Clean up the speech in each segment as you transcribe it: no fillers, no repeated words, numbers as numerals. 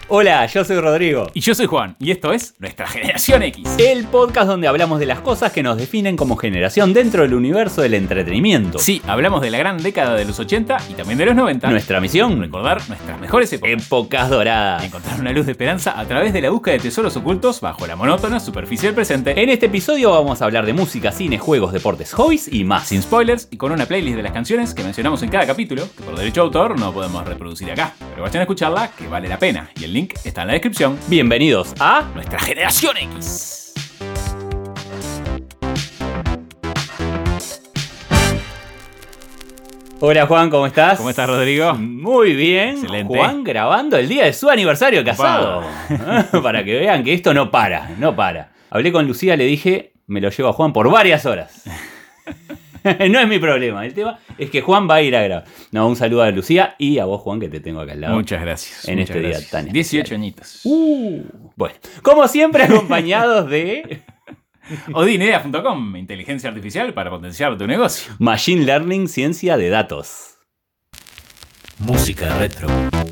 Hola, yo soy Rodrigo. Y yo soy Juan, y esto es Nuestra Generación X. El podcast donde hablamos de las cosas que nos definen como generación dentro del universo del entretenimiento. Sí, hablamos de la gran década de los 80 y también de los 90. Nuestra misión, recordar nuestras mejores épocas doradas. Y encontrar una luz de esperanza a través de la búsqueda de tesoros ocultos bajo la monótona superficie del presente. En este episodio vamos a hablar de música, cine, juegos, deportes, hobbies y más. Sin spoilers y con una playlist de las canciones que mencionamos en cada capítulo, que por derecho de autor no podemos reproducir acá. Pero vayan a escucharla, que vale la pena. Y el link está en la descripción. Bienvenidos a Nuestra Generación X. Hola Juan, ¿cómo estás? ¿Cómo estás, Rodrigo? Muy bien. Excelente. Juan grabando el día de su aniversario de casado. Para que vean que esto no para. Hablé con Lucía, le dije, me lo llevo a Juan por varias horas. No es mi problema, el tema es que Juan va a ir a grabar. No, un saludo a Lucía y a vos, Juan, que te tengo acá al lado. Muchas gracias. En este día tan especial. 18 añitos. Bueno, como siempre, acompañados de Odineidea.com, inteligencia artificial para potenciar tu negocio. Machine Learning, ciencia de datos. Música retro.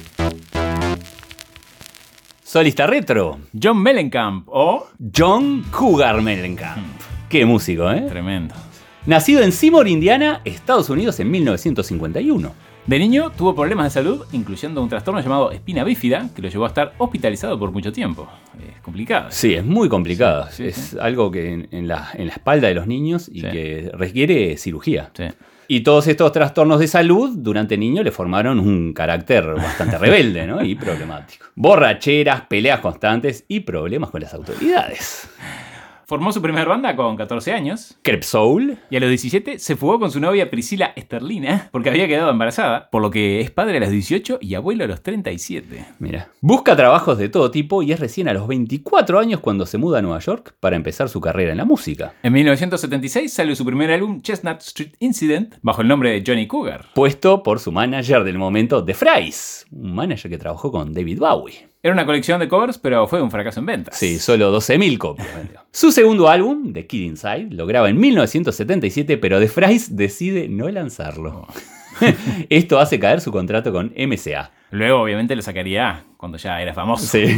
Solista retro. John Mellencamp o John Cougar Mellencamp. Qué músico, ¿eh? Tremendo. Nacido en Seymour, Indiana, Estados Unidos en 1951. De niño tuvo problemas de salud, incluyendo un trastorno llamado espina bífida, que lo llevó a estar hospitalizado por mucho tiempo. Es complicado. Sí, es muy complicado. Sí. Es algo que en la espalda de los niños y que requiere cirugía. Sí. Y todos estos trastornos de salud durante niño le formaron un carácter bastante rebelde, ¿no? Y problemático. Borracheras, peleas constantes y problemas con las autoridades. Formó su primer banda con 14 años. Crep Soul. Y a los 17 se fugó con su novia Priscila Esterlina porque había quedado embarazada, por lo que es padre a los 18 y abuelo a los 37. Mira. Busca trabajos de todo tipo y es recién a los 24 años cuando se muda a Nueva York para empezar su carrera en la música. En 1976 salió su primer álbum, Chestnut Street Incident, bajo el nombre de Johnny Cougar. Puesto por su manager del momento, The Frys, un manager que trabajó con David Bowie. Era una colección de covers, pero fue un fracaso en ventas. Sí, solo 12.000 copias. Su segundo álbum, The Kid Inside, lo graba en 1977, pero The Frys decide no lanzarlo. Esto hace caer su contrato con MCA. Luego, obviamente, lo sacaría cuando ya era famoso. Sí.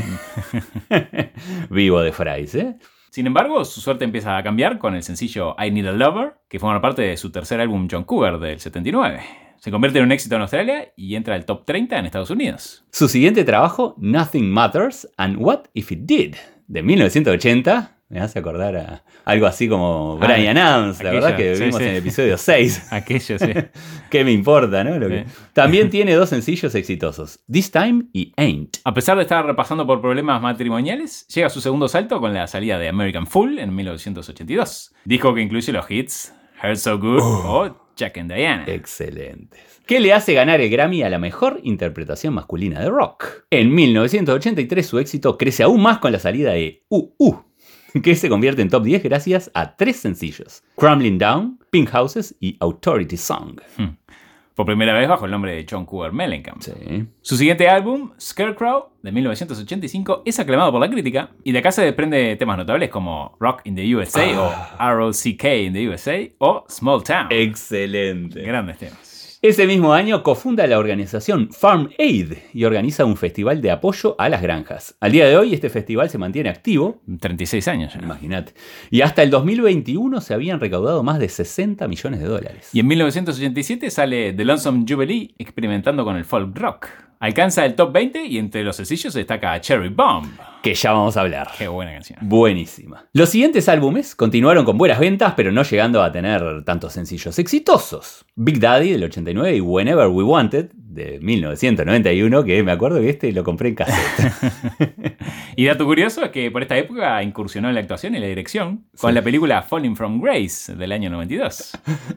Vivo The Frys, ¿eh? Sin embargo, su suerte empieza a cambiar con el sencillo I Need a Lover, que forma parte de su tercer álbum John Cougar del 79. Se convierte en un éxito en Australia y entra al top 30 en Estados Unidos. Su siguiente trabajo, Nothing Matters and What If It Did, de 1980. Me hace acordar a algo así como Bryan Adams, la verdad que vimos en el episodio 6. Aquello, sí. ¿Qué me importa, no? También tiene dos sencillos exitosos, This Time y Ain't. A pesar de estar pasando por problemas matrimoniales, llega a su segundo salto con la salida de American Fool en 1982. Disco que incluye los hits Heart So Good o Jack and Diana. Excelente. ¿Qué le hace ganar el Grammy a la mejor interpretación masculina de rock? En 1983 su éxito crece aún más con la salida de que se convierte en top 10 gracias a 3 sencillos: Crumbling Down, Pink Houses y Authority Song. Por primera vez bajo el nombre de John Cougar Mellencamp. Sí. Su siguiente álbum, Scarecrow, de 1985, es aclamado por la crítica y de acá se desprende temas notables como Rock in the USA o ROCK in the USA o Small Town. Excelente. Grandes temas. Ese mismo año cofunda la organización Farm Aid y organiza un festival de apoyo a las granjas. Al día de hoy este festival se mantiene activo. 36 años ya. Imagínate. Y hasta el 2021 se habían recaudado más de $60 millones. Y en 1987 sale The Lonesome Jubilee experimentando con el folk rock. Alcanza el top 20 y entre los sencillos destaca Cherry Bomb. Que ya vamos a hablar. Qué buena canción. Buenísima. Los siguientes álbumes continuaron con buenas ventas, pero no llegando a tener tantos sencillos exitosos. Big Daddy del 89 y Whenever We Wanted de 1991, que me acuerdo que este lo compré en cassette. Y dato curioso es que por esta época incursionó en la actuación y la dirección con la película Falling From Grace del año 92.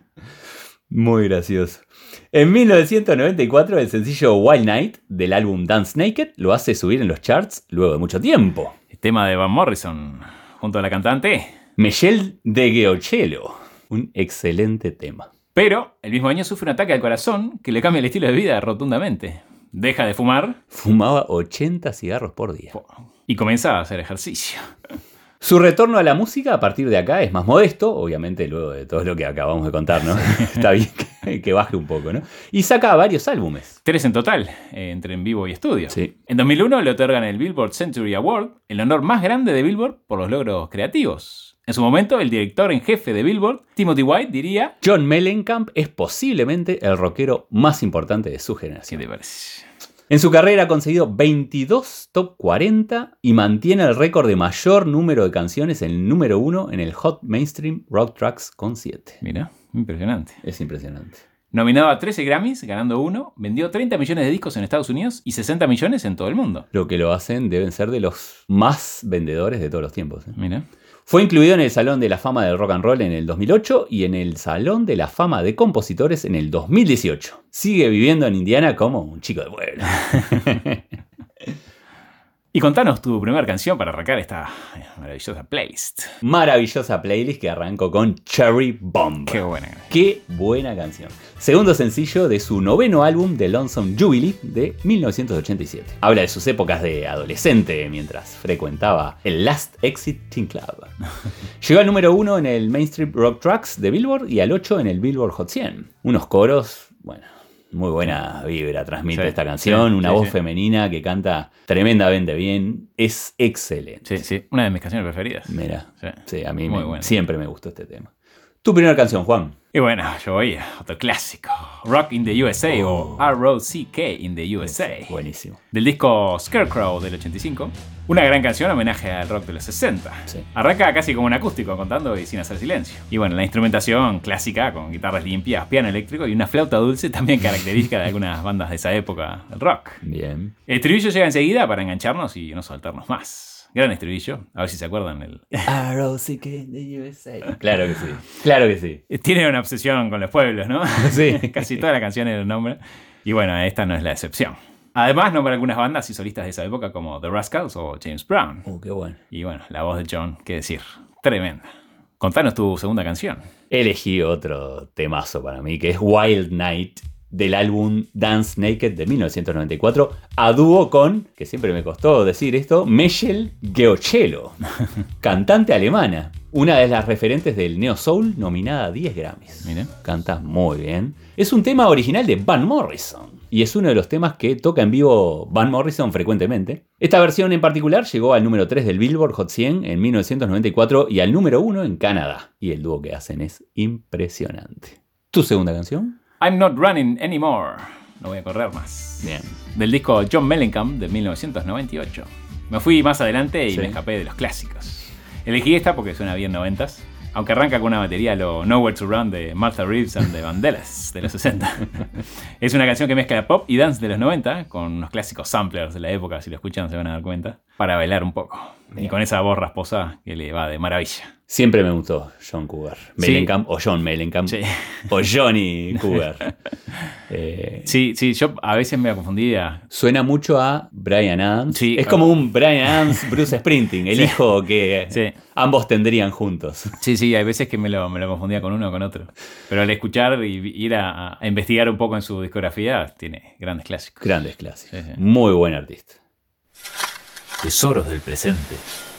Muy gracioso. En 1994 el sencillo Wild Night del álbum Dance Naked lo hace subir en los charts luego de mucho tiempo. El tema de Van Morrison junto a la cantante Michelle de Geocello. Un excelente tema. Pero el mismo año sufre un ataque al corazón que le cambia el estilo de vida rotundamente. Deja de fumar. Fumaba 80 cigarros por día. Y comienza a hacer ejercicio. Su retorno a la música a partir de acá es más modesto, obviamente luego de todo lo que acabamos de contar, ¿no? Está bien que baje un poco, ¿no? Y saca varios álbumes. 3 en total, entre en vivo y estudio. Sí. En 2001 le otorgan el Billboard Century Award, el honor más grande de Billboard por los logros creativos. En su momento, el director en jefe de Billboard, Timothy White, diría: John Mellencamp es posiblemente el rockero más importante de su generación. ¿Qué te parece? En su carrera ha conseguido 22 top 40 y mantiene el récord de mayor número de canciones en el número 1 en el Hot Mainstream Rock Tracks con 7. Mira, impresionante. Es impresionante. Nominado a 13 Grammys, ganando 1, vendió 30 millones de discos en Estados Unidos y 60 millones en todo el mundo. Lo que lo hacen deben ser de los más vendedores de todos los tiempos. Mira. Fue incluido en el Salón de la Fama del Rock and Roll en el 2008 y en el Salón de la Fama de Compositores en el 2018. Sigue viviendo en Indiana como un chico de pueblo. Y contanos tu primera canción para arrancar esta maravillosa playlist. Maravillosa playlist que arrancó con Cherry Bomb. Qué buena. Qué buena canción. Segundo sencillo de su noveno álbum The Lonesome Jubilee de 1987. Habla de sus épocas de adolescente mientras frecuentaba el Last Exit Teen Club. Llegó al número 1 en el Mainstream Rock Tracks de Billboard y al 8 en el Billboard Hot 100. Unos coros, bueno, muy buena vibra transmite esta canción. Una voz femenina que canta tremendamente bien. Es excelente. Sí, una de mis canciones preferidas. Mira, sí, a mí bueno. Siempre me gustó este tema. Tu primera canción, Juan. Y bueno, yo voy a otro clásico. Rock in the USA o ROCK in the USA. Buenísimo. Del disco Scarecrow del 85. Una gran canción homenaje al rock de los 60. Sí. Arranca casi como un acústico, contando y sin hacer silencio. Y bueno, la instrumentación clásica con guitarras limpias, piano eléctrico y una flauta dulce también característica de algunas bandas de esa época del rock. Bien. El estribillo llega enseguida para engancharnos y no soltarnos más. Gran estribillo, a ver si se acuerdan. ROCK in the USA. Claro que sí, claro que sí. Tiene una obsesión con los pueblos, ¿no? Sí. Casi toda la canción es el nombre. Y bueno, esta no es la excepción. Además, nombra algunas bandas y solistas de esa época como The Rascals o James Brown. Qué bueno. Y bueno, la voz de John, qué decir, tremenda. Contanos tu segunda canción. Elegí otro temazo para mí, que es Wild Night, del álbum Dance Naked de 1994, a dúo con, que siempre me costó decir esto, Michelle Geocello, cantante alemana, una de las referentes del Neo Soul, nominada a 10 Grammys. Miren. Canta muy bien. Es un tema original de Van Morrison y es uno de los temas que toca en vivo Van Morrison frecuentemente. Esta versión en particular llegó al número 3 del Billboard Hot 100 en 1994 y al número 1 en Canadá. Y el dúo que hacen es impresionante. ¿Tu segunda canción? I'm Not Running Anymore. No voy a correr más. Bien. Del disco John Mellencamp de 1998. Me fui más adelante y me escapé de los clásicos. Elegí esta porque suena bien noventas, aunque arranca con una batería lo Nowhere to Run de Martha Reeves and the Vandellas de los 60. Es una canción que mezcla pop y dance de los 90 con unos clásicos samplers de la época, si lo escuchan se van a dar cuenta, para bailar un poco. Bien. Y con esa voz rasposa que le va de maravilla. Siempre me gustó John Cougar. Mellencamp o John Mellencamp. Sí. O Johnny Cougar. Sí, yo a veces me confundía. Suena mucho a Bryan Adams. Sí, es como un Bryan Adams, Bruce Springsteen, el hijo que ambos tendrían juntos. Sí, hay veces que me lo confundía con uno o con otro. Pero al escuchar y ir a investigar un poco en su discografía, tiene grandes clásicos. Grandes clásicos. Sí. Muy buen artista. Tesoros del presente.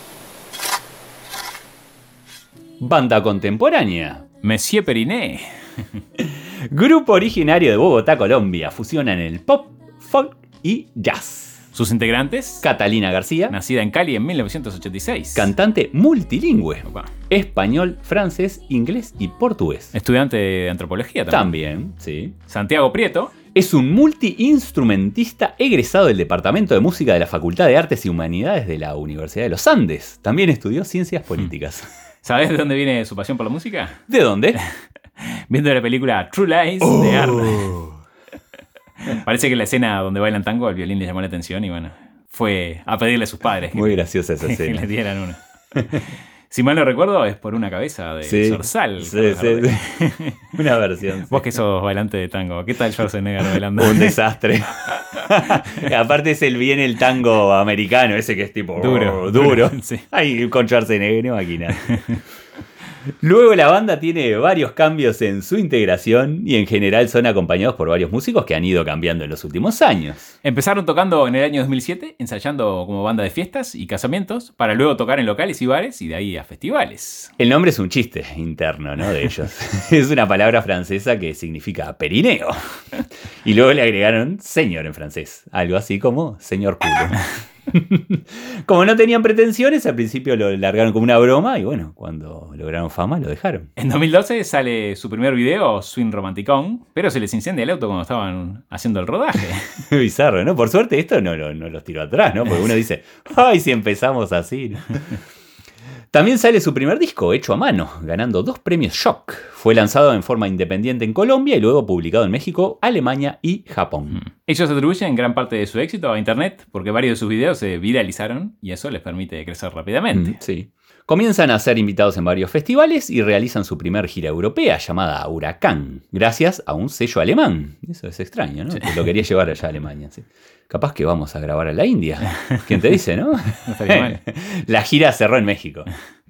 Banda contemporánea. Monsieur Periné. Grupo originario de Bogotá, Colombia. Fusionan el pop, folk y jazz. Sus integrantes: Catalina García, nacida en Cali en 1986. Cantante multilingüe. Opa. Español, francés, inglés y portugués. Estudiante de antropología también. Sí. Santiago Prieto. Es un multiinstrumentista egresado del Departamento de Música de la Facultad de Artes y Humanidades de la Universidad de los Andes. También estudió Ciencias Políticas. ¿Sabés de dónde viene su pasión por la música? ¿De dónde? Viendo la película True Lies de Arne. Parece que en la escena donde bailan tango el violín le llamó la atención y bueno, fue a pedirle a sus padres muy graciosa esa que escena. le dieran una. Si mal no recuerdo, es por una cabeza de Zorzal. Sí. Una versión. Vos que sos bailante de tango, ¿qué tal Schwarzenegger bailando? Un desastre. Aparte es el tango americano, ese que es tipo duro. Duro. Sí. Ahí con Schwarzenegger, no máquina. Luego la banda tiene varios cambios en su integración y en general son acompañados por varios músicos que han ido cambiando en los últimos años. Empezaron tocando en el año 2007, ensayando como banda de fiestas y casamientos, para luego tocar en locales y bares y de ahí a festivales. El nombre es un chiste interno, ¿no? De ellos. Es una palabra francesa que significa perineo. Y luego le agregaron señor en francés, algo así como señor culo. Como no tenían pretensiones, al principio lo largaron como una broma y bueno, cuando lograron fama lo dejaron. En 2012 sale su primer video, Swing Romanticón, pero se les incendia el auto cuando estaban haciendo el rodaje. Bizarro, ¿no? Por suerte esto no los tiró atrás, ¿no? Porque uno dice, ¡ay, si empezamos así! ¿no? También sale su primer disco, hecho a mano, ganando 2 premios Shock. Fue lanzado en forma independiente en Colombia y luego publicado en México, Alemania y Japón. Ellos atribuyen gran parte de su éxito a internet porque varios de sus videos se viralizaron y eso les permite crecer rápidamente. Sí. Comienzan a ser invitados en varios festivales y realizan su primer gira europea llamada Huracán, gracias a un sello alemán. Eso es extraño, ¿no? Sí. Que lo quería llevar allá a Alemania. Sí. Capaz que vamos a grabar a la India. ¿Quién te dice, no? No estaría mal. La gira cerró en México.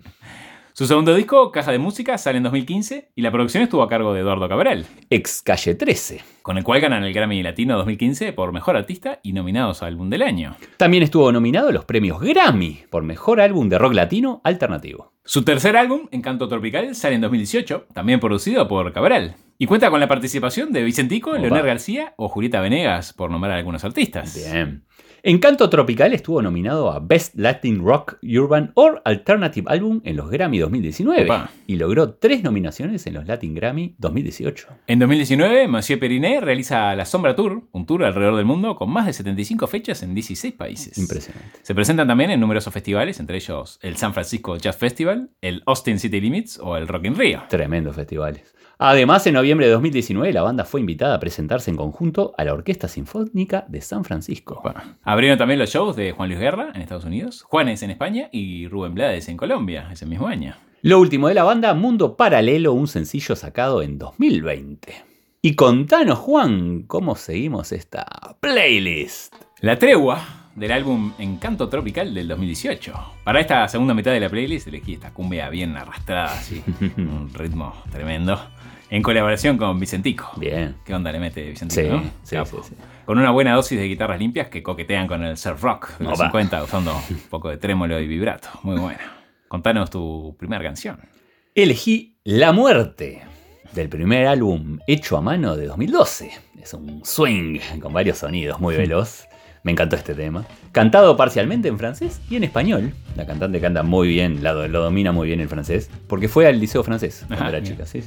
Su segundo disco, Caja de Música, sale en 2015 y la producción estuvo a cargo de Eduardo Cabral. Ex Calle 13. Con el cual ganan el Grammy Latino 2015 por Mejor Artista y nominados a Álbum del Año. También estuvo nominado a los premios Grammy por Mejor Álbum de Rock Latino Alternativo. Su tercer álbum, Encanto Tropical, sale en 2018, también producido por Cabral. Y cuenta con la participación de Vicentico, Leonel García o Julieta Venegas, por nombrar a algunos artistas. Bien. Encanto Tropical estuvo nominado a Best Latin Rock, Urban or Alternative Album en los Grammy 2019 Opa. Y logró 3 nominaciones en los Latin Grammy 2018. En 2019, Monsieur Periné realiza la Sombra Tour, un tour alrededor del mundo con más de 75 fechas en 16 países. Impresionante. Se presentan también en numerosos festivales, entre ellos el San Francisco Jazz Festival, el Austin City Limits o el Rock in Rio. Tremendos festivales. Además, en noviembre de 2019, la banda fue invitada a presentarse en conjunto a la Orquesta Sinfónica de San Francisco. Bueno, abrieron también los shows de Juan Luis Guerra en Estados Unidos, Juanes en España y Rubén Blades en Colombia ese mismo año. Lo último de la banda, Mundo Paralelo, un sencillo sacado en 2020. Y contanos, Juan, ¿cómo seguimos esta playlist? La Tregua, del álbum Encanto Tropical del 2018. Para esta segunda mitad de la playlist elegí esta cumbia bien arrastrada, así, un ritmo tremendo, en colaboración con Vicentico. Bien. ¿Qué onda le mete Vicentico, Sí, no? sí, Capo. sí. Con una buena dosis de guitarras limpias que coquetean con el surf rock de los Opa. 50, usando un poco de trémolo y vibrato. Muy bueno. Contanos tu primera canción. Elegí La Muerte, del primer álbum hecho a mano de 2012. Es un swing con varios sonidos muy veloz. Me encantó este tema. Cantado parcialmente en francés y en español. La cantante canta muy bien, lo domina muy bien el francés, porque fue al liceo francés cuando Ajá, era bien. chica. Sí.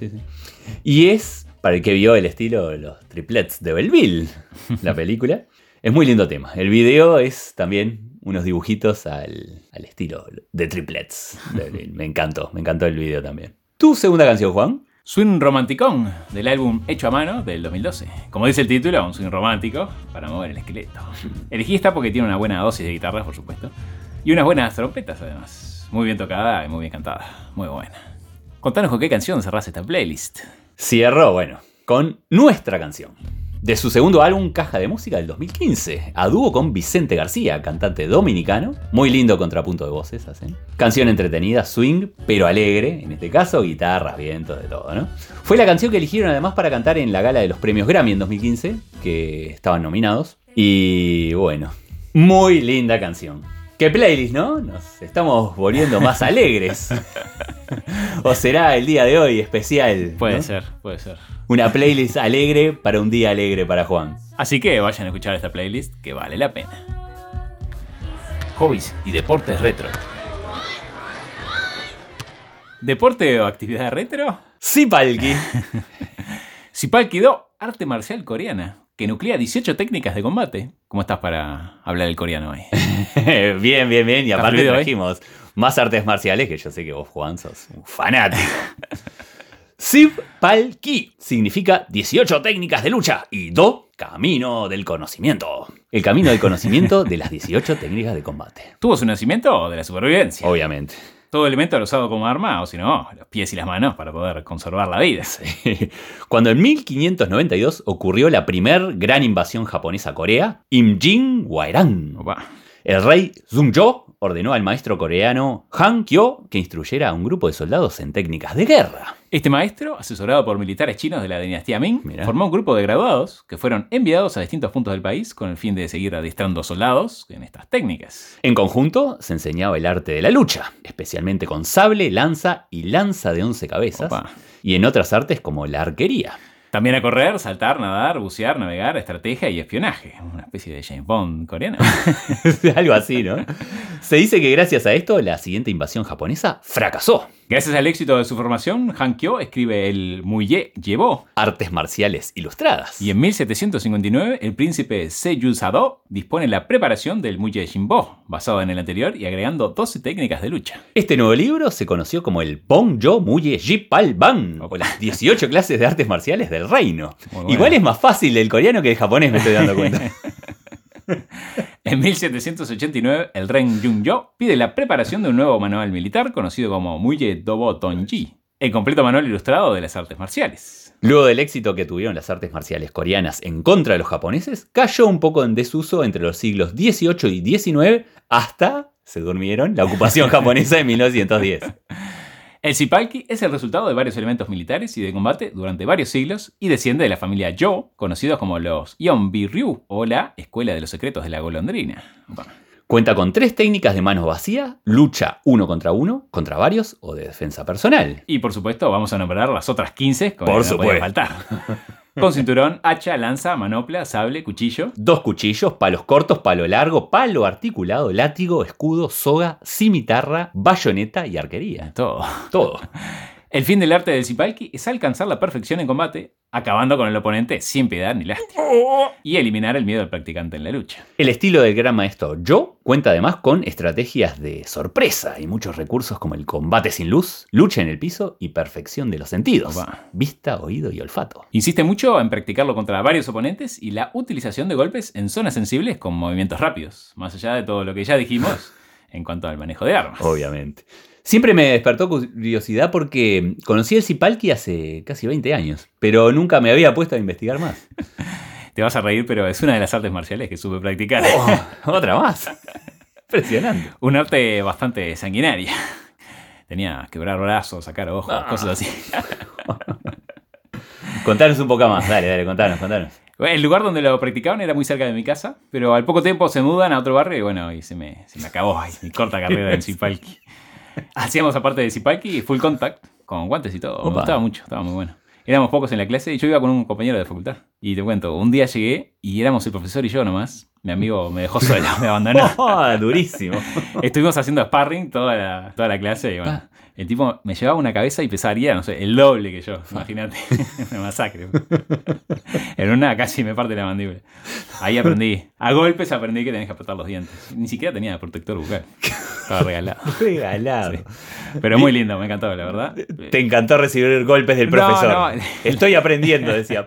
Y es, para el que vio el estilo de los triplets de Belleville, la película, es muy lindo tema. El video es también unos dibujitos al estilo de triplets. Me encantó el video también. ¿Tu segunda canción, Juan? Swing Romanticón, del álbum Hecho a Mano del 2012. Como dice el título, un swing romántico para mover el esqueleto. Elegí esta porque tiene una buena dosis de guitarras, por supuesto, y unas buenas trompetas además. Muy bien tocada y muy bien cantada. Muy buena. Contanos con qué canción cerrás esta playlist. Cierro, bueno, con nuestra canción. De su segundo álbum, Caja de Música, del 2015, a dúo con Vicente García, cantante dominicano. Muy lindo contrapunto de voces hacen. Canción entretenida, swing, pero alegre. En este caso, guitarras, vientos, de todo, ¿no? Fue la canción que eligieron además para cantar en la gala de los premios Grammy en 2015, que estaban nominados. Y bueno, muy linda canción. ¿Qué playlist, no? Nos estamos volviendo más alegres. ¿O será el día de hoy especial? Puede ¿no? ser. Una playlist alegre para un día alegre para Juan. Así que vayan a escuchar esta playlist que vale la pena. Hobbies y deportes retro. ¿Deporte o actividad retro? Sipalki. Sipalki-do, arte marcial coreana, que nuclea 18 técnicas de combate. ¿Cómo estás para hablar el coreano hoy? Bien. Y aparte fluido, trajimos más artes marciales, que yo sé que vos, Juan, sos un fanático. Sipalki significa 18 técnicas de lucha y do, camino del conocimiento. El camino del conocimiento de las 18 técnicas de combate. ¿Tuvo su nacimiento o de la supervivencia? Obviamente. Todo elemento era usado como arma, o si no, los pies y las manos para poder conservar la vida. Cuando en 1592 ocurrió la primer gran invasión japonesa a Corea, Imjin Hwaeran, Opa. el rey Sunjo ordenó al maestro coreano Han Kyo que instruyera a un grupo de soldados en técnicas de guerra. Este maestro, asesorado por militares chinos de la dinastía Ming, formó un grupo de graduados que fueron enviados a distintos puntos del país con el fin de seguir adiestrando soldados en estas técnicas. En conjunto, se enseñaba el arte de la lucha, especialmente con sable, lanza y lanza de 11 cabezas, y en otras artes como la arquería. También a correr, saltar, nadar, bucear, navegar, estrategia y espionaje. Una especie de James Bond coreano. Algo así, ¿no? Se dice que gracias a esto, la siguiente invasión japonesa fracasó. Gracias al éxito de su formación, Han Kyo escribe el Muye Jebo, artes marciales ilustradas. Y en 1759, el príncipe Seiyuu Sado dispone la preparación del Muye Shinbo, basado en el anterior y agregando 12 técnicas de lucha. Este nuevo libro se conoció como el Bongyo Muye Jipal Ban, o las 18 clases de artes marciales del reino. Bueno. Igual es más fácil el coreano que el japonés, me estoy dando cuenta. En 1789, el Ren Jung-yo pide la preparación de un nuevo manual militar conocido como Muye Dobo Tonji, el completo manual ilustrado de las artes marciales. Luego del éxito que tuvieron las artes marciales coreanas en contra de los japoneses, cayó un poco en desuso entre los siglos XVIII y XIX hasta, se durmieron, la ocupación japonesa de 1910. El Sipalki es el resultado de varios elementos militares y de combate durante varios siglos y desciende de la familia Yo, conocidos como los Yeonbi-ryu o la Escuela de los Secretos de la Golondrina. Cuenta con 3 técnicas de manos vacías, lucha uno, contra varios o de defensa personal. Y por supuesto vamos a nombrar las otras 15 que no pueden faltar. Con cinturón, hacha, lanza, manopla, sable, cuchillo. 2 cuchillos, palos cortos, palo largo, palo articulado, látigo, escudo, soga, cimitarra, bayoneta y arquería. Todo. El fin del arte del Sipalki es alcanzar la perfección en combate, acabando con el oponente sin piedad ni lástima, y eliminar el miedo del practicante en la lucha. El estilo del gran maestro Yo cuenta además con estrategias de sorpresa y muchos recursos como el combate sin luz, lucha en el piso y perfección de los sentidos, vista, oído y olfato. Insiste mucho en practicarlo contra varios oponentes y la utilización de golpes en zonas sensibles con movimientos rápidos, más allá de todo lo que ya dijimos en cuanto al manejo de armas. Obviamente. Siempre me despertó curiosidad porque conocí el Sipalki hace casi 20 años, pero nunca me había puesto a investigar más. Te vas a reír, pero es una de las artes marciales que supe practicar. Otra más. Impresionante. Un arte bastante sanguinaria. Tenía que quebrar brazos, sacar ojos, cosas así. Contanos un poco más, dale, contanos. El lugar donde lo practicaban era muy cerca de mi casa, pero al poco tiempo se mudan a otro barrio y bueno, y se me acabó mi corta carrera del Sipalki. Hacíamos aparte de Sipalki full contact, con guantes y todo. Me gustaba mucho, estaba muy bueno. Éramos pocos en la clase y yo iba con un compañero de facultad. Y te cuento, un día llegué y éramos el profesor y yo nomás. Mi amigo me dejó solo, me abandonó. Durísimo. Estuvimos haciendo sparring toda la clase y bueno, el tipo me llevaba una cabeza y pesaría, no sé, el doble que yo. Imagínate, una masacre. En una casi me parte la mandíbula. Ahí aprendí, a golpes aprendí que tenés que apretar los dientes. Ni siquiera tenía protector bucal. Estaba regalado. Sí. Pero muy lindo, me encantó, la verdad. Te encantó recibir golpes del profesor. No. Estoy aprendiendo, decía.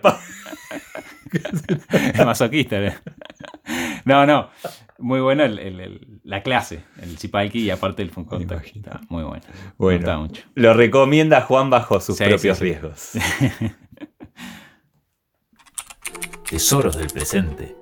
Masoquista. No. Muy bueno la clase, el Sipalki y aparte el Fun Contact. Está muy bueno. Me gustaba mucho. Lo recomienda Juan bajo sus propios riesgos. Tesoros del presente.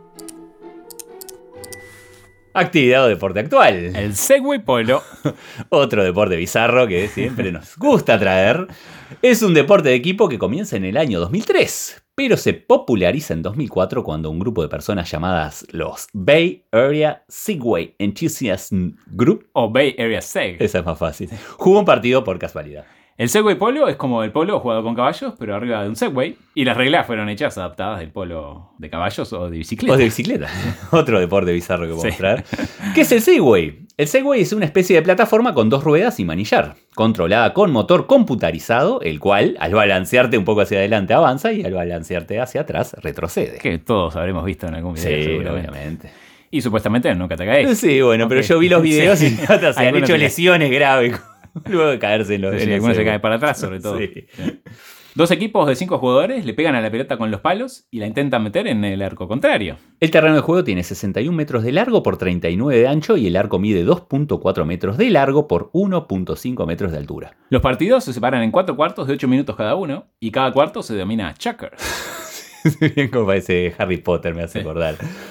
Actividad o deporte actual. El Segway Polo. Otro deporte bizarro que siempre nos gusta traer. Es un deporte de equipo que comienza en el año 2003, pero se populariza en 2004 cuando un grupo de personas llamadas los Bay Area Segway Enthusiasm Group, o Bay Area Seg, esa es más fácil, jugó un partido por casualidad. El Segway Polo es como el polo jugado con caballos, pero arriba de un Segway. Y las reglas fueron hechas adaptadas del polo de caballos o de bicicleta. Otro deporte bizarro que podemos traer. ¿Qué es el Segway? El Segway es una especie de plataforma con 2 ruedas y manillar, controlada con motor computarizado, el cual, al balancearte un poco hacia adelante, avanza y al balancearte hacia atrás, retrocede. Que todos habremos visto en algún video. Sí, obviamente. Y supuestamente nunca te caes. Sí, bueno, pero yo vi los videos y se han hecho lesiones graves. Luego de caerse en los algunos se caen para atrás, sobre todo. Sí. 2 equipos de 5 jugadores le pegan a la pelota con los palos y la intentan meter en el arco contrario. El terreno de juego tiene 61 metros de largo por 39 de ancho y el arco mide 2.4 metros de largo por 1.5 metros de altura. Los partidos se separan en 4 cuartos de 8 minutos cada uno y cada cuarto se denomina checkers. Bien como parece Harry Potter, me hace acordar.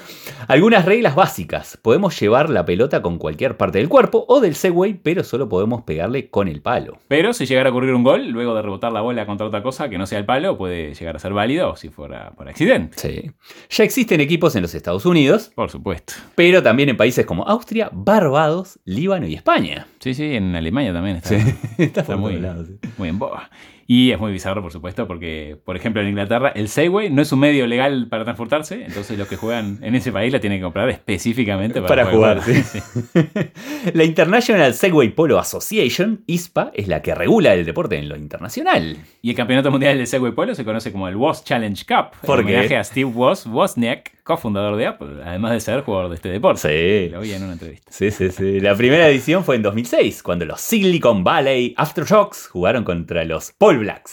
Algunas reglas básicas. Podemos llevar la pelota con cualquier parte del cuerpo o del Segway, pero solo podemos pegarle con el palo. Pero si llegara a ocurrir un gol, luego de rebotar la bola contra otra cosa que no sea el palo, puede llegar a ser válido si fuera por accidente. Sí. Ya existen equipos en los Estados Unidos. Por supuesto. Pero también en países como Austria, Barbados, Líbano y España. Sí, en Alemania también está, Sí, está muy, lado, sí. muy en boga. Y es muy bizarro, por supuesto, porque, por ejemplo, en Inglaterra el Segway no es un medio legal para transportarse, entonces los que juegan en ese país la tienen que comprar específicamente para jugar. Sí. La International Segway Polo Association, ISPA, es la que regula el deporte en lo internacional. Y el Campeonato Mundial de Segway Polo se conoce como el Woz Challenge Cup, en ¿Por qué? homenaje a Steve Wozniak, cofundador de Apple, además de ser jugador de este deporte. Sí. Lo vi en una entrevista. Sí. La primera edición fue en 2006, cuando los Silicon Valley Aftershocks jugaron contra los All Blacks.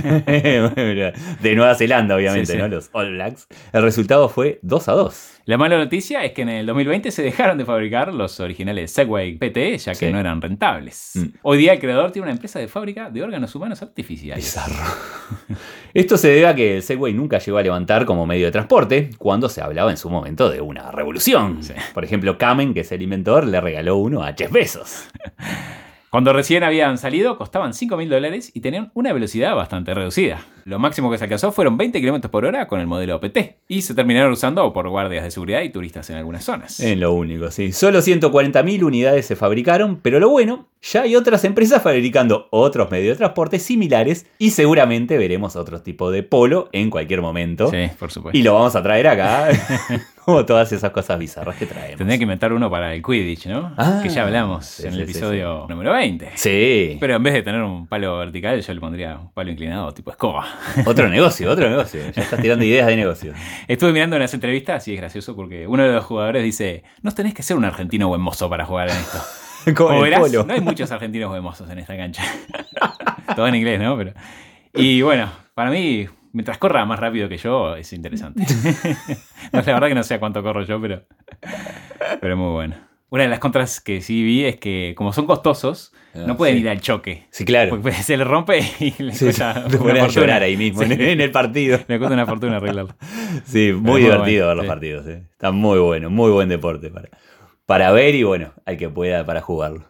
De Nueva Zelanda, obviamente, Sí. ¿no? Los All Blacks. El resultado fue 2-2. La mala noticia es que en el 2020 se dejaron de fabricar los originales Segway PT, ya que Sí. no eran rentables. Hoy día el creador tiene una empresa de fábrica de órganos humanos artificiales. Bizarro. Esto se debe a que el Segway nunca llegó a levantar como medio de transporte cuando se hablaba en su momento de una revolución. Sí. Por ejemplo, Kamen, que es el inventor, le regaló uno a Jeff Bezos. Cuando recién habían salido, costaban $5.000 y tenían una velocidad bastante reducida. Lo máximo que se alcanzó fueron 20 km por hora con el modelo PT. Y se terminaron usando por guardias de seguridad y turistas en algunas zonas. Es lo único, sí. Solo 140.000 unidades se fabricaron, pero lo bueno, ya hay otras empresas fabricando otros medios de transporte similares y seguramente veremos otro tipo de polo en cualquier momento. Sí, por supuesto. Y lo vamos a traer acá, como todas esas cosas bizarras que traemos. Tendría que inventar uno para el Quidditch, ¿no? Ah, que ya hablamos sí, en el sí, episodio número 20. Sí. Pero en vez de tener un palo vertical, yo le pondría un palo inclinado tipo escoba. Otro negocio. Ya estás tirando ideas de negocio. Estuve mirando unas entrevistas y es gracioso porque uno de los jugadores dice: no tenés que ser un argentino buen mozo para jugar en esto. Como verás, polo. no hay muchos argentinos buen mozos en esta cancha. Todo en inglés, ¿no? Y bueno, para mí, mientras corra más rápido que yo, es interesante. No, la verdad que no sé a cuánto corro yo, pero es muy bueno. Una de las contras que sí vi es que, como son costosos, no pueden sí. ir al choque. Sí, claro. Porque se le rompe y le cuesta Te una pones a fortuna. llorar ahí mismo, Sí. en el partido. Le cuesta una fortuna arreglarlo. Sí, muy muy divertido bueno, ver los sí. partidos. Está muy bueno, muy buen deporte para ver y bueno, al que pueda para jugarlo.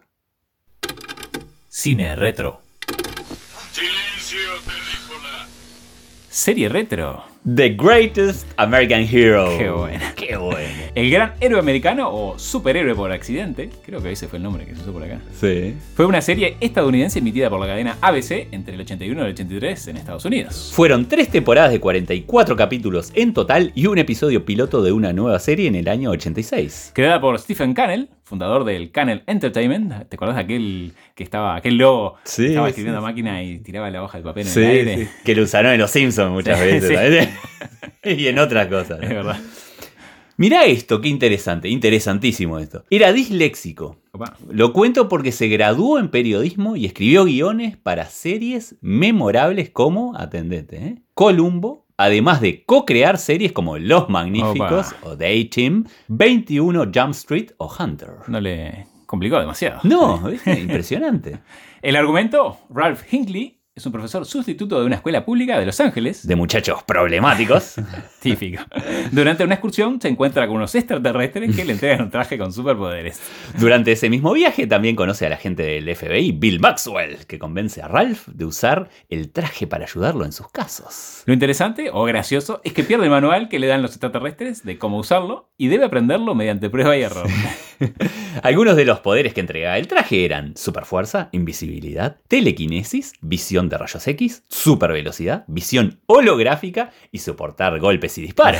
Cine retro. Silencio, terrícola. Serie retro. The Greatest American Hero. Qué bueno. Qué bueno. El gran héroe americano o superhéroe por accidente, creo que ese fue el nombre que se usó por acá, Sí. fue una serie estadounidense emitida por la cadena ABC entre el 81 y el 83 en Estados Unidos. Fueron 3 temporadas de 44 capítulos en total y un episodio piloto de una nueva serie en el año 86. Creada por Stephen Cannell, fundador del Cannell Entertainment. ¿Te acordás de aquel lobo Sí, que estaba sí, escribiendo a sí. máquina y tiraba la hoja de papel en Sí, el aire? sí. Que lo usaron en Los Simpsons muchas Sí, veces. sí. ¿sabes? Y en otras cosas. Es verdad. Mirá esto, qué interesante, interesantísimo esto. Era disléxico. Opa. Lo cuento porque se graduó en periodismo y escribió guiones para series memorables como, atendete, Columbo, además de co-crear series como Los Magníficos Opa. o The A-Team, 21 Jump Street o Hunter. No le complicó demasiado. No, ¿viste? Impresionante. El argumento, Ralph Hinckley es un profesor sustituto de una escuela pública de Los Ángeles. De muchachos problemáticos. Típico. Durante una excursión se encuentra con unos extraterrestres que le entregan un traje con superpoderes. Durante ese mismo viaje también conoce al agente del FBI, Bill Maxwell, que convence a Ralph de usar el traje para ayudarlo en sus casos. Lo interesante o gracioso es que pierde el manual que le dan los extraterrestres de cómo usarlo y debe aprenderlo mediante prueba y error. Algunos de los poderes que entregaba el traje eran superfuerza, invisibilidad, telequinesis, visión de rayos X, supervelocidad, visión holográfica y soportar golpes y disparos.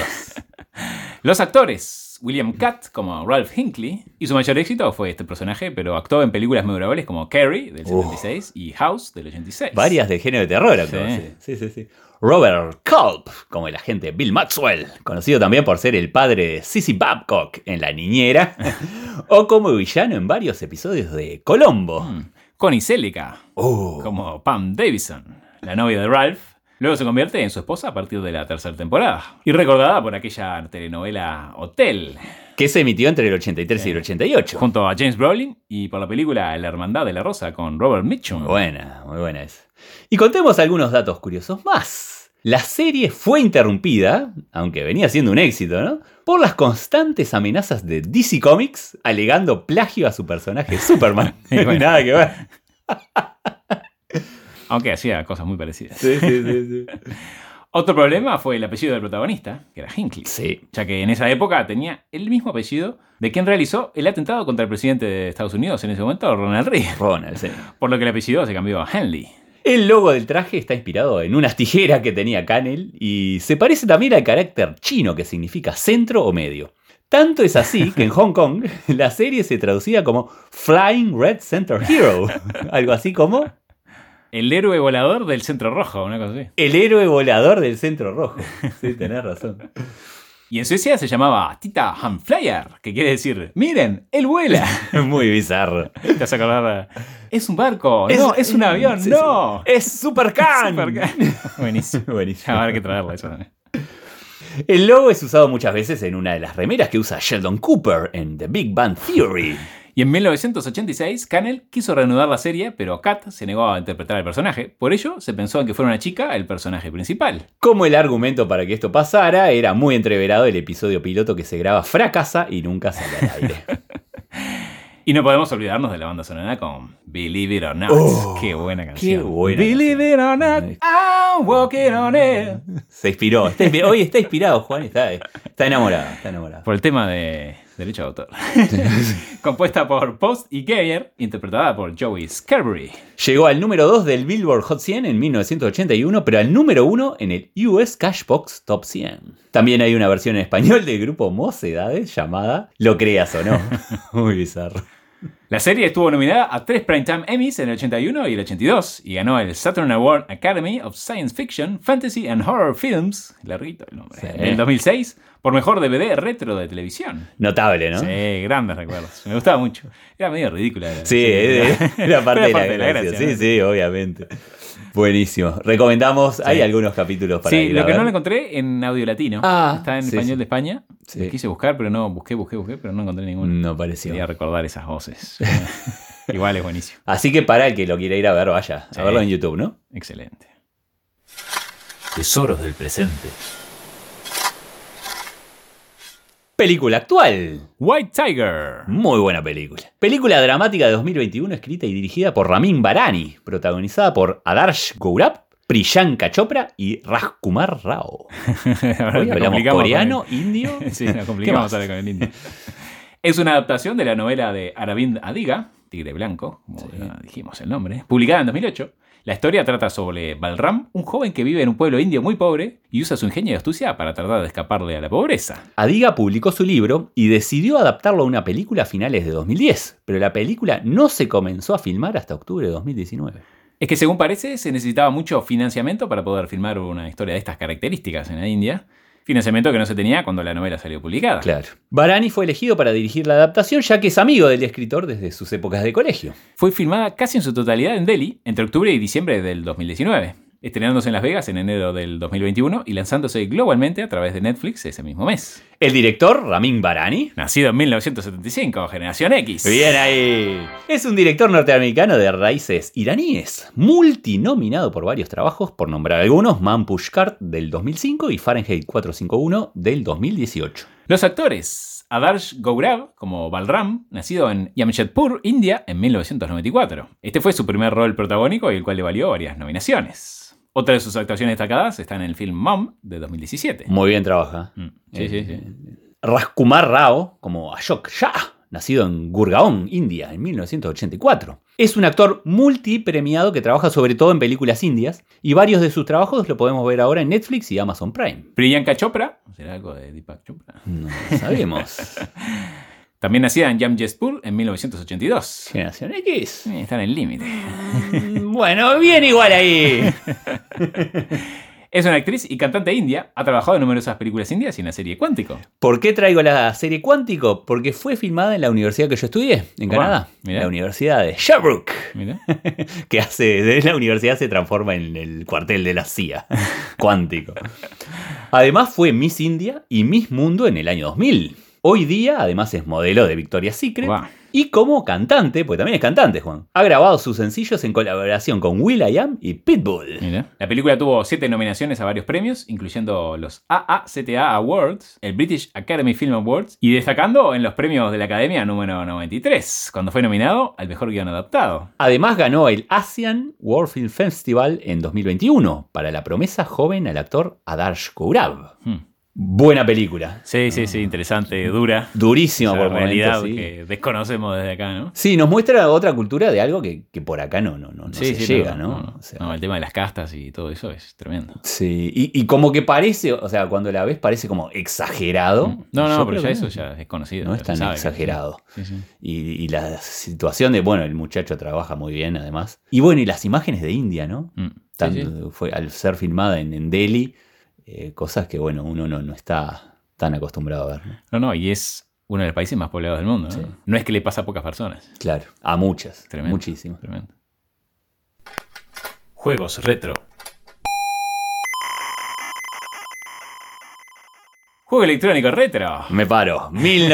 Los actores, William Catt como Ralph Hinckley, y su mayor éxito fue este personaje, pero actuó en películas memorables como Carrie del 76 y House del 86. Varias del género de terror actuó, Sí. sí. Robert Culp, como el agente Bill Maxwell, conocido también por ser el padre de Sissy Babcock en La Niñera, o como villano en varios episodios de Colombo. Connie Selica Oh. como Pam Davidson, la novia de Ralph. Luego se convierte en su esposa a partir de la tercera temporada. Y recordada por aquella telenovela Hotel, Que se emitió entre el 83 y el 88. junto a James Brolin, y por la película La Hermandad de la Rosa con Robert Mitchum. Muy buena esa. Y contemos algunos datos curiosos más. La serie fue interrumpida, aunque venía siendo un éxito, ¿no?, por las constantes amenazas de DC Comics alegando plagio a su personaje Superman. Y bueno. Nada que ver. Aunque hacía cosas muy parecidas. Sí. Otro problema fue el apellido del protagonista, que era Hinckley. Sí. Ya que en esa época tenía el mismo apellido de quien realizó el atentado contra el presidente de Estados Unidos en ese momento, Ronald Reagan. Ronald, sí. Por lo que el apellido se cambió a Henley. El logo del traje está inspirado en unas tijeras que tenía Cannell y se parece también al carácter chino que significa centro o medio. Tanto es así que en Hong Kong la serie se traducía como Flying Red Center Hero. Algo así como El héroe volador del centro rojo, una cosa así. el héroe volador del centro rojo. Sí, tenés razón. Y en Suecia se llamaba Tita Hanflyer, que quiere decir, miren, él vuela. Muy bizarro. Te vas a acordar, es un barco, no, es un avión, sí, no. Es Supercan. Buenísimo. Buenísimo. Ya va a haber que traerlo eso también. El logo es usado muchas veces en una de las remeras que usa Sheldon Cooper en The Big Bang Theory. Y en 1986, Cannell quiso reanudar la serie, pero Kat se negó a interpretar al personaje. Por ello, se pensó en que fuera una chica el personaje principal. Como el argumento para que esto pasara era muy entreverado, el episodio piloto que se graba fracasa y nunca sale al aire. Y no podemos olvidarnos de la banda sonora con Believe It or Not. Qué buena canción. Qué buena Believe It or Not, I'm walking on it. Se inspiró. Hoy está inspirado, Juan. Está enamorado. Está enamorado. Por el tema de derecho de autor. Compuesta por Post y Geyer, interpretada por Joey Scarberry. Llegó al número 2 del Billboard Hot 100 en 1981, pero al número 1 en el US Cashbox Top 100. También hay una versión en español del grupo Mocedades llamada Lo creas o no. Muy bizarro. La serie estuvo nominada a 3 Primetime Emmys en el 81 y el 82 y ganó el Saturn Award Academy of Science Fiction, Fantasy and Horror Films, larguito el nombre, Sí. en el 2006 por mejor DVD retro de televisión. Notable, ¿no? Sí, grandes recuerdos. Me gustaba mucho. Era medio ridícula. Sí, era parte de la gracia. ¿no? Sí, obviamente. Buenísimo. Recomendamos, hay algunos capítulos para ir lo a que ver. no lo encontré en audio latino. Está en español de España. Sí. Quise buscar, pero no, busqué, pero no encontré ninguno. No pareció. Quería recordar esas voces. Igual es buenísimo. Así que para el que lo quiera ir a ver, vaya a verlo en YouTube, ¿no? Excelente. Tesoros del presente. Película actual. White Tiger. Muy buena película. Película dramática de 2021 escrita y dirigida por Ramin Barani, protagonizada por Adarsh Gourab, Priyanka Chopra y Rajkumar Rao. Hoy hablamos coreano, indio. Sí, nos complicamos ahora con el indio. Es una adaptación de la novela de Aravind Adiga, Tigre Blanco, como ya dijimos el nombre, publicada en 2008. La historia trata sobre Balram, un joven que vive en un pueblo indio muy pobre y usa su ingenio y astucia para tratar de escaparle a la pobreza. Adiga publicó su libro y decidió adaptarlo a una película a finales de 2010, pero la película no se comenzó a filmar hasta octubre de 2019. Es que según parece se necesitaba mucho financiamiento para poder filmar una historia de estas características en la India. Financiamiento que no se tenía cuando la novela salió publicada. Claro. Barani fue elegido para dirigir la adaptación ya que es amigo del escritor desde sus épocas de colegio. Fue filmada casi en su totalidad en Delhi entre octubre y diciembre del 2019, estrenándose en Las Vegas en enero del 2021 y lanzándose globalmente a través de Netflix ese mismo mes. El director, Ramin Barani, Nacido en 1975, generación X. bien ahí. Es un director norteamericano de raíces iraníes, multinominado por varios trabajos, por nombrar algunos, Man Pushcart del 2005 y Fahrenheit 451 del 2018. Los actores: Adarsh Gourab como Balram, nacido en Jamshedpur, India, en 1994. Este fue su primer rol protagónico y el cual le valió varias nominaciones. Otra de sus actuaciones destacadas está en el film Mom de 2017. Muy bien trabaja. Sí. Rajkumar Rao como Ashok Shah, nacido en Gurgaon, India, en 1984. Es un actor multipremiado que trabaja sobre todo en películas indias y varios de sus trabajos lo podemos ver ahora en Netflix y Amazon Prime. Priyanka Chopra, ¿será algo de Deepak Chopra? No sabemos. También nacida en Jamshedpur en 1982. Generación X. Está en el límite. Bueno, bien igual ahí. Es una actriz y cantante india. Ha trabajado en numerosas películas indias y en la serie Cuántico. ¿Por qué traigo la serie Cuántico? Porque fue filmada en la universidad que yo estudié, en Canadá. Mirá. La Universidad de Sherbrooke. Mira. Que de la universidad se transforma en el cuartel de la CIA. Cuántico. Además fue Miss India y Miss Mundo en el año 2000. Hoy día, además, es modelo de Victoria's Secret. Wow. Y como cantante, pues también es cantante, Juan. Ha grabado sus sencillos en colaboración con will.i.am y Pitbull. Mira. La película tuvo 7 nominaciones a varios premios, incluyendo los AACTA Awards, el British Academy Film Awards, y destacando en los premios de la Academia número 93, cuando fue nominado al mejor guion adaptado. Además ganó el Asian World Film Festival en 2021 para la promesa joven al actor Adarsh Kourab. Buena película. Sí, interesante, dura. Durísima Esa por realidad momentos, sí. que desconocemos desde acá, ¿no? Sí, nos muestra otra cultura de algo que por acá no se llega, ¿no? No. O sea, No, el tema de las castas y todo eso es tremendo. sí, y como que parece, o sea, cuando la ves parece como exagerado. No, Yo pero creo ya que eso ya es conocido. no ya es se tan sabe que- exagerado. Sí. Y la situación de, bueno, el muchacho trabaja muy bien además. Y bueno, y las imágenes de India, ¿no? Fue al ser filmada en Delhi, cosas que, bueno, uno no está tan acostumbrado a ver, ¿no? No, y es uno de los países más poblados del mundo, ¿no? Sí. No es que le pasa a pocas personas. Claro, a muchas, Tremendo. muchísimas. Tremendo. Juegos retro. Juego electrónico retro. Me paro,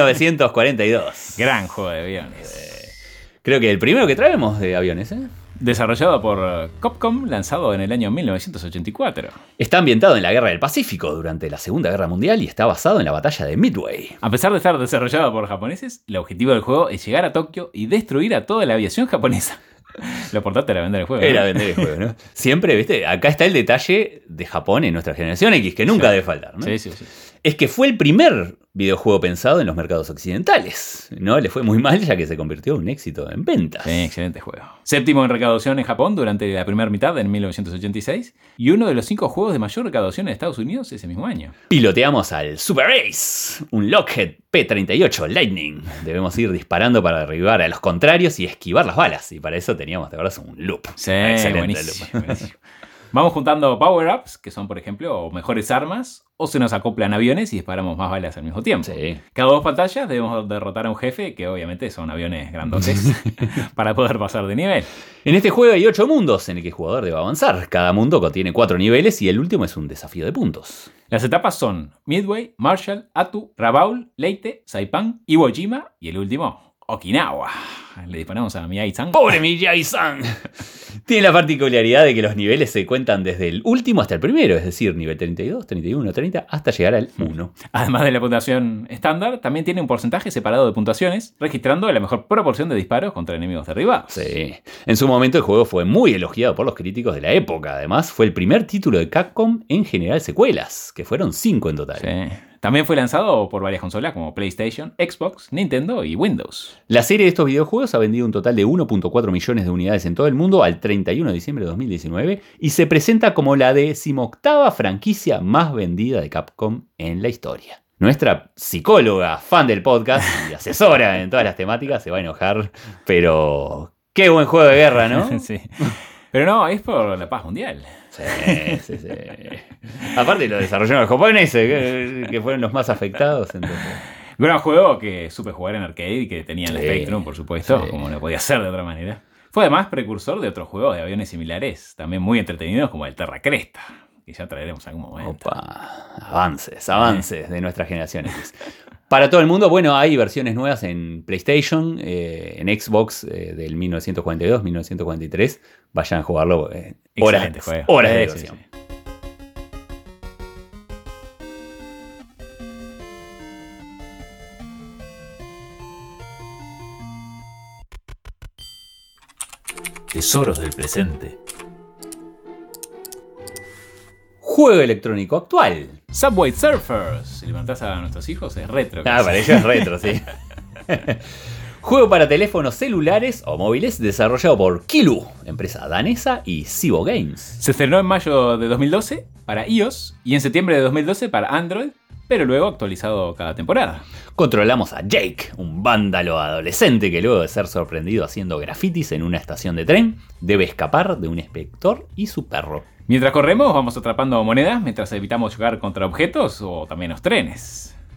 1942. Gran juego de aviones. Creo que el primero que traemos de aviones, ¿eh? Desarrollado por Capcom, lanzado en el año 1984. Está ambientado en la Guerra del Pacífico durante la Segunda Guerra Mundial y está basado en la batalla de Midway. A pesar de estar desarrollado por japoneses, el objetivo del juego es llegar a Tokio y destruir a toda la aviación japonesa. Lo importante era vender el juego. Era ¿no? vender el juego, ¿no? Siempre, ¿viste? Acá está el detalle de Japón en nuestra generación X, que nunca debe faltar, ¿no? Sí. Es que fue el primer videojuego pensado en los mercados occidentales, ¿no? Le fue muy mal ya que se convirtió en un éxito en ventas. Sí, excelente juego. Séptimo en recaudación en Japón durante la primera mitad en 1986 y uno de los 5 juegos de mayor recaudación en Estados Unidos ese mismo año. Piloteamos al Super Ace, un Lockheed P-38 Lightning. Debemos ir disparando para derribar a los contrarios y esquivar las balas. Y para eso teníamos, de verdad, un loop. Sí, Excelente buenísimo, loop. buenísimo. Vamos juntando power-ups, que son, por ejemplo, mejores armas, o se nos acoplan aviones y disparamos más balas al mismo tiempo. Sí. Cada 2 pantallas debemos derrotar a un jefe, que obviamente son aviones grandotes, para poder pasar de nivel. En este juego hay 8 mundos en el que el jugador debe avanzar. Cada mundo contiene 4 niveles y el último es un desafío de puntos. Las etapas son Midway, Marshall, Atu, Rabaul, Leyte, Saipan, Iwo Jima y el último, Okinawa. Le disparamos a Miyagi-san. ¡Pobre Miyagi-san! Tiene la particularidad de que los niveles se cuentan desde el último hasta el primero, es decir, nivel 32, 31, 30, hasta llegar al 1. Además de la puntuación estándar, también tiene un porcentaje separado de puntuaciones, registrando la mejor proporción de disparos contra enemigos derribados. Sí. En su momento el juego fue muy elogiado por los críticos de la época. Además, fue el primer título de Capcom en generar secuelas, que fueron 5 en total. Sí. También fue lanzado por varias consolas como PlayStation, Xbox, Nintendo y Windows. La serie de estos videojuegos ha vendido un total de 1.4 millones de unidades en todo el mundo al 31 de diciembre de 2019 y se presenta como la 18ª franquicia más vendida de Capcom en la historia. Nuestra psicóloga, fan del podcast y asesora en todas las temáticas, se va a enojar, pero qué buen juego de guerra, ¿no? Sí. Pero no, es por la paz mundial. Sí. Aparte lo desarrollaron los japoneses, que fueron los más afectados. Entonces. Gran juego que supe jugar en arcade y que tenía en la Sí. Spectrum, por supuesto, Sí. como no podía ser de otra manera. Fue además precursor de otros juegos de aviones similares, también muy entretenidos como el Terra Cresta, que ya traeremos en algún momento. Opa, avances de nuestra generación X. Para todo el mundo, bueno, hay versiones nuevas en PlayStation, en Xbox del 1942, 1943. Vayan a jugarlo. Excelente juego. Horas de Sí, diversión. sí. Tesoros del presente. Juego electrónico actual. Subway Surfers. Si le preguntás a nuestros hijos, es retro. Ah, casi. para ellos es retro, sí. Juego para teléfonos celulares o móviles desarrollado por Kilu, empresa danesa, y Cibo Games. Se estrenó en mayo de 2012 para iOS y en septiembre de 2012 para Android, pero luego actualizado cada temporada. Controlamos a Jake, un vándalo adolescente que luego de ser sorprendido haciendo grafitis en una estación de tren, debe escapar de un inspector y su perro. Mientras corremos, vamos atrapando monedas mientras evitamos chocar contra objetos o también los trenes.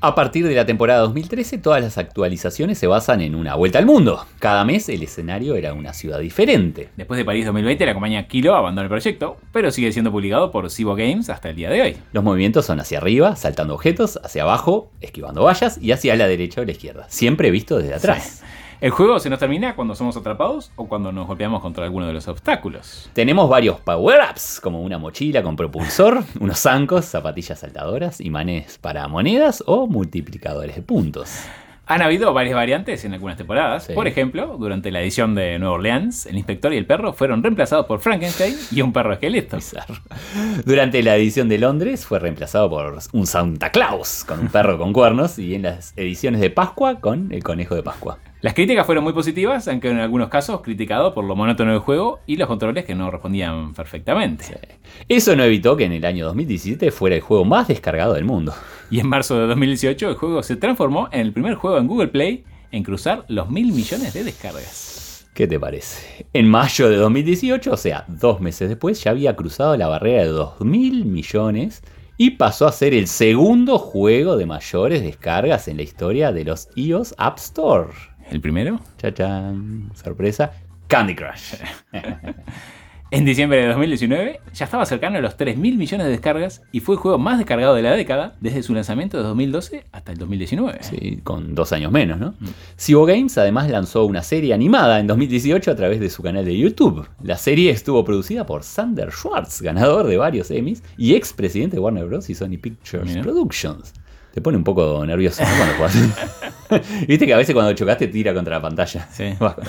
A partir de la temporada 2013, todas las actualizaciones se basan en una vuelta al mundo. Cada mes el escenario era una ciudad diferente. Después de París 2020, la compañía Kilo abandonó el proyecto, pero sigue siendo publicado por Cibo Games hasta el día de hoy. Los movimientos son hacia arriba, saltando objetos, hacia abajo, esquivando vallas, y hacia la derecha o la izquierda, siempre visto desde atrás. Sí. El juego se nos termina cuando somos atrapados o cuando nos golpeamos contra alguno de los obstáculos. Tenemos varios power-ups, como una mochila con propulsor, unos zancos, zapatillas saltadoras, imanes para monedas o multiplicadores de puntos. Han habido varias variantes en algunas temporadas. Sí. Por ejemplo, durante la edición de Nueva Orleans, el inspector y el perro fueron reemplazados por Frankenstein y un perro esqueleto. Bizarro. Durante la edición de Londres fue reemplazado por un Santa Claus con un perro con cuernos, y en las ediciones de Pascua con el conejo de Pascua. Las críticas fueron muy positivas, aunque en algunos casos criticado por lo monótono del juego y los controles que no respondían perfectamente. Sí. Eso no evitó que en el año 2017 fuera el juego más descargado del mundo. Y en marzo de 2018 el juego se transformó en el primer juego en Google Play en cruzar los 1.000 millones de descargas. ¿Qué te parece? En mayo de 2018, o sea, 2 meses después, ya había cruzado la barrera de 2.000 millones y pasó a ser el segundo juego de mayores descargas en la historia de los iOS App Store. ¿El primero? Chachán, sorpresa, Candy Crush. En diciembre de 2019 ya estaba cercano a los 3.000 millones de descargas y fue el juego más descargado de la década desde su lanzamiento de 2012 hasta el 2019. Sí, con 2 años menos, ¿no? Cibo Games además lanzó una serie animada en 2018 a través de su canal de YouTube. La serie estuvo producida por Sander Schwartz, ganador de varios Emmys y expresidente de Warner Bros. Y Sony Pictures Mira. Productions. Te pone un poco nervioso, ¿no? Cuando jugás. Viste que a veces cuando chocas te tira contra la pantalla. Sí.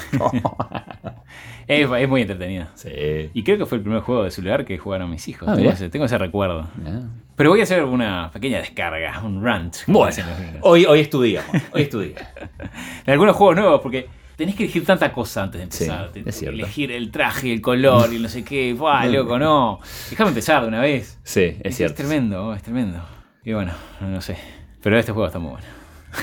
Es muy entretenido. Sí. Y creo que fue el primer juego de celular que jugaron mis hijos. Ah, Tengo ese recuerdo. Ah. Pero voy a hacer una pequeña descarga, un rant. Bueno, dicen los gringos. hoy estudiamos. Hoy estudiamos. De algunos juegos nuevos, porque tenés que elegir tanta cosa antes de empezar. Sí, es cierto. Elegir el traje, el color y no sé qué. ¡Buah, loco, no! Déjame empezar de una vez. Sí, es cierto. Es tremendo, es tremendo. Y bueno, no sé. Pero este juego está muy bueno.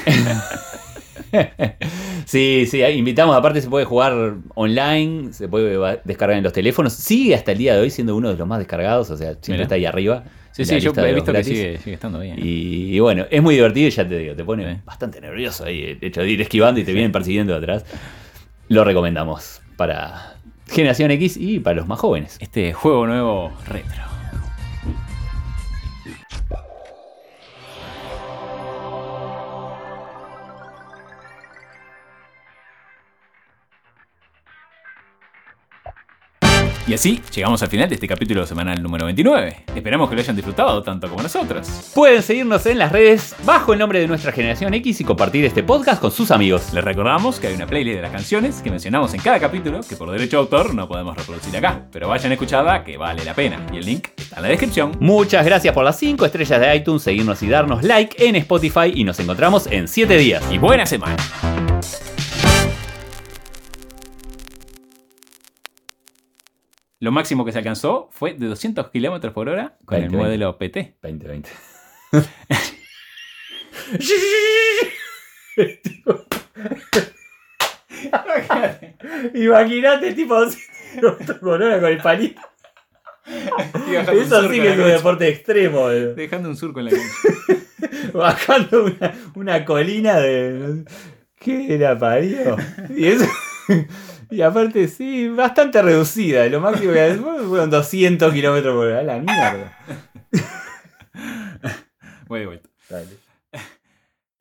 Sí, invitamos, aparte se puede jugar online, se puede descargar en los teléfonos, sigue hasta el día de hoy siendo uno de los más descargados, o sea, siempre Mirá. está ahí arriba. Sí, en sí, la yo lista de he los visto que gratis. sigue estando bien. Y bueno, es muy divertido y ya te digo, te pone Sí. bastante nervioso ahí el hecho de ir esquivando y te vienen persiguiendo de atrás. Lo recomendamos para Generación X y para los más jóvenes. Este juego nuevo retro. Y así llegamos al final de este capítulo semanal número 29. Esperamos que lo hayan disfrutado tanto como nosotros. Pueden seguirnos en las redes bajo el nombre de nuestra Generación X y compartir este podcast con sus amigos. Les recordamos que hay una playlist de las canciones que mencionamos en cada capítulo que por derecho de autor no podemos reproducir acá, pero vayan a escucharla que vale la pena y el link está en la descripción. Muchas gracias por las 5 estrellas de iTunes, seguirnos y darnos like en Spotify y nos encontramos en 7 días. Y buena semana. Lo máximo que se alcanzó fue de 200 km por hora con el 20. modelo PT. 2020. Imagínate, tipo, con el palito. Eso sí que es un deporte extremo. Dejando un surco en la cancha. Bajando una colina de... ¿Qué la parió? Y eso... Y aparte, sí, bastante reducida. Lo máximo que fueron 200 kilómetros por hora. La mierda. Voy de vuelta. Dale.